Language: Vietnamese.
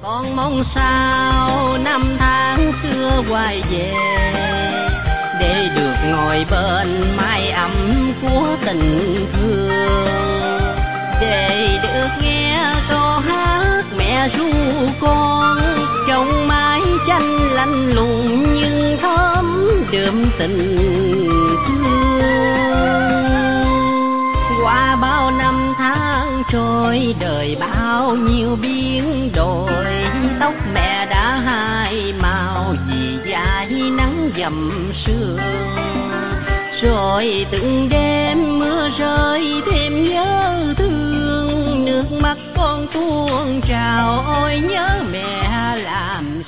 Con mong sao năm tháng xưa quay về, để được ngồi bên mái ấm của tình thương, để được nghe câu hát mẹ ru con trong mái tranh lạnh lùng nhưng thấm đượm tình thương. Qua bao năm tháng trôi đời bao nhiêu biến đổi, tóc mẹ đã hai màu vì dài nắng dầm sương. Rồi từng đêm mưa rơi thêm nhớ thương, nước mắt con tuôn trào ôi nhớ mẹ làm